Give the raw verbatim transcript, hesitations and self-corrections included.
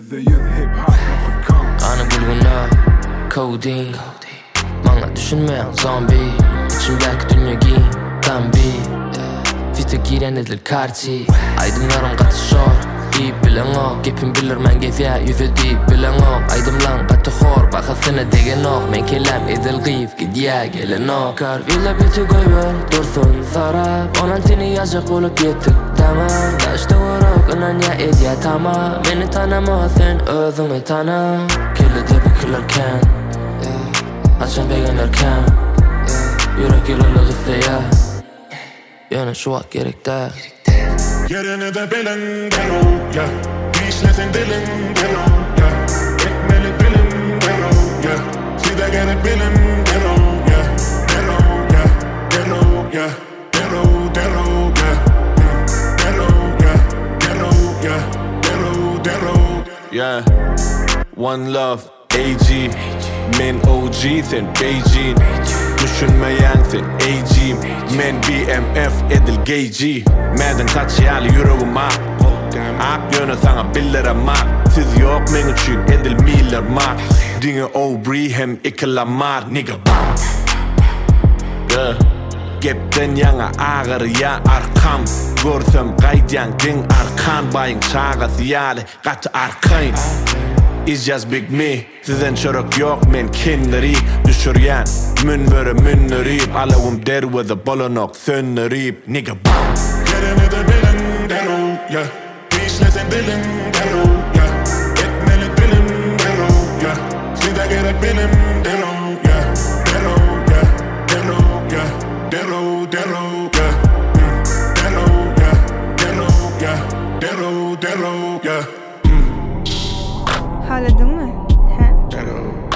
Yüzde yüz hip hop nokta com. Ana bulguna codeine Manga düşünmeyen zombi İçimdeki dünya giyin dambi Fite giren edil karti Aydımlarım katı şor Deyip bilen o Gepim bilirmen gefya yüzü deyip bilen o Aydımlan katı hor Bakasına degen o Men kelam edil gıyıf Gidiya gelen o Kar villa biti koyver Dursun sarap Onan tini yazık olup yettik tamam Taşta vuruk inan ya edya tamam Beni tanıma sen özünü tanı Kelle tepi kırlarken Açan beğenirken Yürek yılını gıfte ya Yani şu an gerek de Yerini de bilin deno ya İşlesin dilin deno ya Ekmeli bilin deno ya Size gerek bilin deno ya Deno ya Deno ya Deno deno ya Deno ya Deno ya Deno deno Yeah One love A G Men O G sen Beijing Düşünmeyen sen A G Men B M F edil G G Meden kaçıyali yüreğime Ak yönü sana biller ama Siz yok men için edil miler mak Dinge Aubrey hem ikilamar Nigga bam Yeah Gepten yana ağır ya arkam Görsem gaydan din arkan Bayın çağız yali katı arkayım It's just big me Sizden çörük yok men kinleri Düşüryen münveri münnerip Alavum dervede bolonok sönnerip Nigga bam Yerini de bilin deno ya İşlesin dilin deno ya Ekmeli bilin deno ya Size gerek bilin deno ya Deno ya Deno ya Deno deno ya Deno ya Deno ya Deno deno ya Hala değil mi? He? Deno